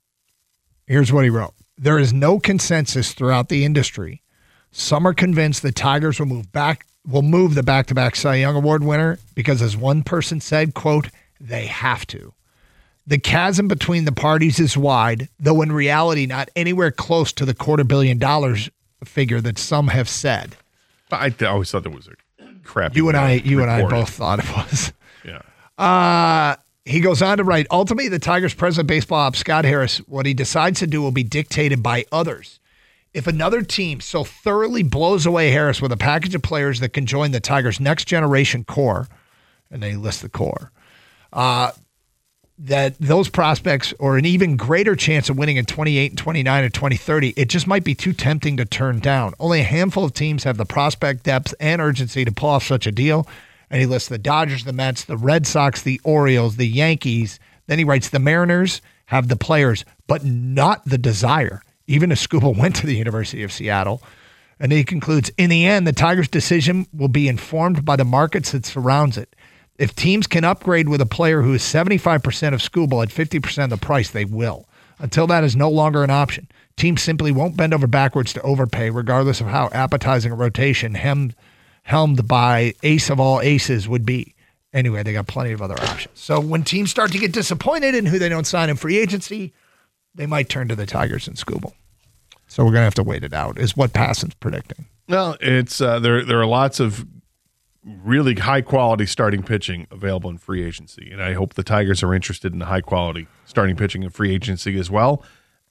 Here's what he wrote. There is no consensus throughout the industry. Some are convinced the Tigers will move back, will move the back-to-back Cy Young Award winner because, as one person said, quote, they have to. The chasm between the parties is wide, though in reality not anywhere close to the quarter billion dollars figure that some have said. I always thought that was a crap. You and I, you and I both thought it was. Yeah. Uh, he goes on to write, ultimately, the Tigers president of baseball ops, Scott Harris, what he decides to do will be dictated by others. If another team so thoroughly blows away Harris with a package of players that can join the Tigers' next generation core, and they list the core, uh, that those prospects are an even greater chance of winning in twenty-eight and twenty-nine or twenty thirty, it just might be too tempting to turn down. Only a handful of teams have the prospect depth and urgency to pull off such a deal. And he lists the Dodgers, the Mets, the Red Sox, the Orioles, the Yankees. Then he writes the Mariners have the players, but not the desire. Even if Skubal went to the University of Seattle. And he concludes, in the end, the Tigers' decision will be informed by the markets that surrounds it. If teams can upgrade with a player who is seventy-five percent of Skubal at fifty percent of the price, they will. Until that is no longer an option. Teams simply won't bend over backwards to overpay, regardless of how appetizing a rotation hemmed, helmed by ace of all aces would be. Anyway, they got plenty of other options. So when teams start to get disappointed in who they don't sign in free agency, they might turn to the Tigers and Skubal. So we're going to have to wait it out, is what Passan's predicting. Well, it's uh, there. There are lots of really high-quality starting pitching available in free agency, and I hope the Tigers are interested in the high-quality starting pitching in free agency as well.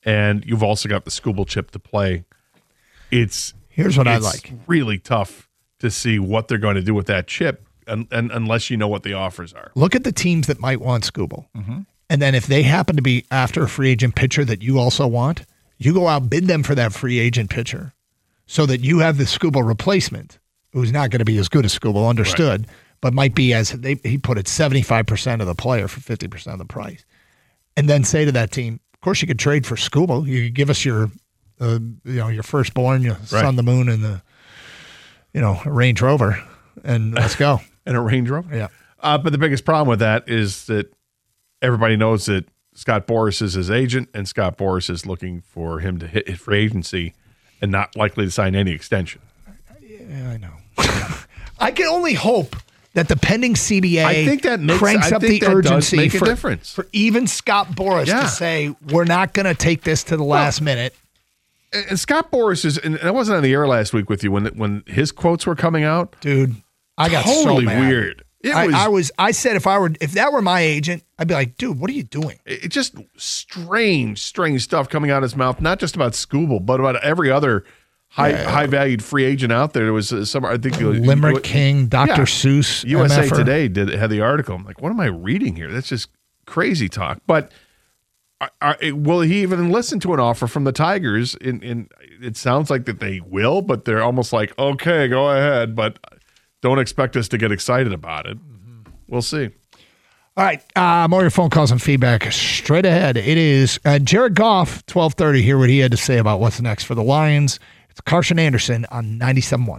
and you've also got the Scooble chip to play. It's Here's what it's I like. really tough to see what they're going to do with that chip, and, and unless you know what the offers are. Look at the teams that might want Scooble. Mm-hmm. And then if they happen to be after a free agent pitcher that you also want, you go out, bid them for that free agent pitcher so that you have the Scooble replacement, who's not going to be as good as Scooble, understood, right, but might be, as they, he put it, seventy-five percent of the player for fifty percent of the price. And then say to that team, of course you could trade for Scooble. You could give us your uh, you know, your firstborn, your right. Sun, the Moon, and the, you know, a Range Rover, and let's go. And a Range Rover? Yeah. Uh, but the biggest problem with that is that everybody knows that Scott Boras is his agent, and Scott Boras is looking for him to hit free agency and not likely to sign any extension. Yeah, I know. I can only hope that the pending C B A I think that makes, cranks I up think the that urgency does make for, a difference. for even Scott Boras yeah. to say, we're not going to take this to the last well, minute. And Scott Boras is, and I wasn't on the air last week with you when when his quotes were coming out. Dude, I got totally so mad. weird. It I, was, I was. I said if I were, if that were my agent, I'd be like, dude, what are you doing? It just strange, strange stuff coming out of his mouth. Not just about Scooble, but about every other high yeah. high valued free agent out there. There was uh, some, I think, Limerick uh, King, Doctor yeah, Seuss, U S A M F R. Today did had the article. I'm like, what am I reading here? That's just crazy talk. But are, are, will he even listen to an offer from the Tigers? In, in it sounds like that they will, but they're almost like, okay, go ahead, but don't expect us to get excited about it. Mm-hmm. We'll see. All right, uh, more of your phone calls and feedback straight ahead. It is uh, Jared Goff, twelve thirty. Hear what he had to say about what's next for the Lions. It's Carson Anderson on ninety-seven point one.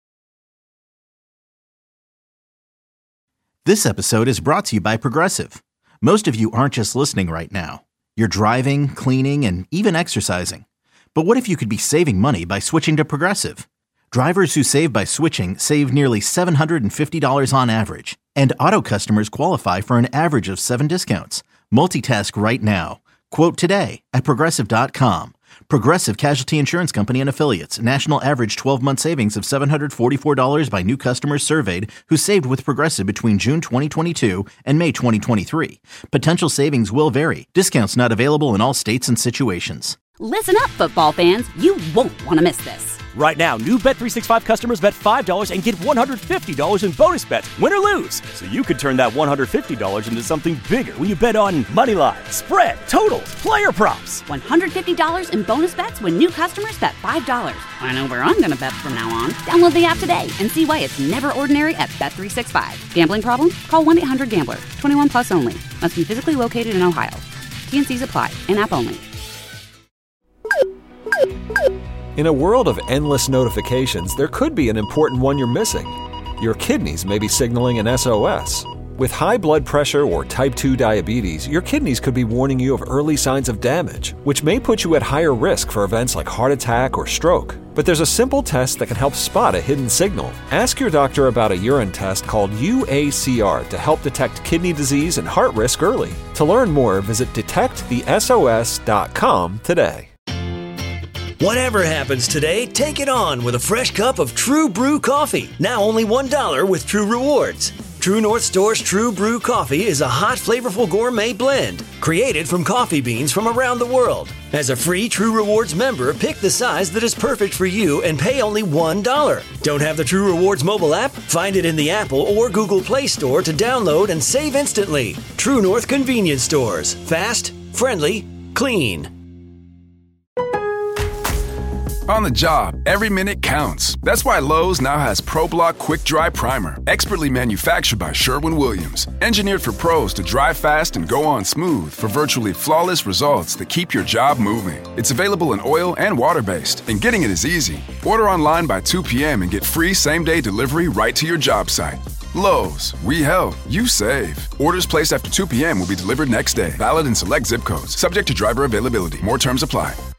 This episode is brought to you by Progressive. Most of you aren't just listening right now. You're driving, cleaning, and even exercising. But what if you could be saving money by switching to Progressive? Drivers who save by switching save nearly seven hundred fifty dollars on average. And auto customers qualify for an average of seven discounts. Multitask right now. Quote today at Progressive dot com. Progressive Casualty Insurance Company and Affiliates. National average twelve-month savings of seven hundred forty-four dollars by new customers surveyed who saved with Progressive between June twenty twenty-two and May twenty twenty-three. Potential savings will vary. Discounts not available in all states and situations. Listen up, football fans. You won't want to miss this. Right now, new Bet three sixty-five customers bet five dollars and get one hundred fifty dollars in bonus bets, win or lose. So you could turn that one hundred fifty dollars into something bigger when you bet on money line, spread, totals, player props. one hundred fifty dollars in bonus bets when new customers bet five dollars. I know where I'm going to bet from now on. Download the app today and see why it's never ordinary at Bet three sixty-five. Gambling problem? Call one eight hundred gambler. twenty-one plus only. Must be physically located in Ohio. T and C's apply. In-app only. In a world of endless notifications, there could be an important one you're missing. Your kidneys may be signaling an S O S. With high blood pressure or type two diabetes, your kidneys could be warning you of early signs of damage, which may put you at higher risk for events like heart attack or stroke. But there's a simple test that can help spot a hidden signal. Ask your doctor about a urine test called U A C R to help detect kidney disease and heart risk early. To learn more, visit detect the S O S dot com today. Whatever happens today, take it on with a fresh cup of True Brew coffee. Now only one dollar with True Rewards. True North Store's True Brew coffee is a hot, flavorful gourmet blend created from coffee beans from around the world. As a free True Rewards member, pick the size that is perfect for you and pay only one dollar. Don't have the True Rewards mobile app? Find it in the Apple or Google Play Store to download and save instantly. True North Convenience Stores. Fast, friendly, clean. On the job, every minute counts. That's why Lowe's now has ProBlock Quick Dry Primer, expertly manufactured by Sherwin-Williams. Engineered for pros to dry fast and go on smooth for virtually flawless results that keep your job moving. It's available in oil and water-based, and getting it is easy. Order online by two p.m. and get free same-day delivery right to your job site. Lowe's, we help, you save. Orders placed after two p.m. will be delivered next day. Valid in select zip codes. Subject to driver availability. More terms apply.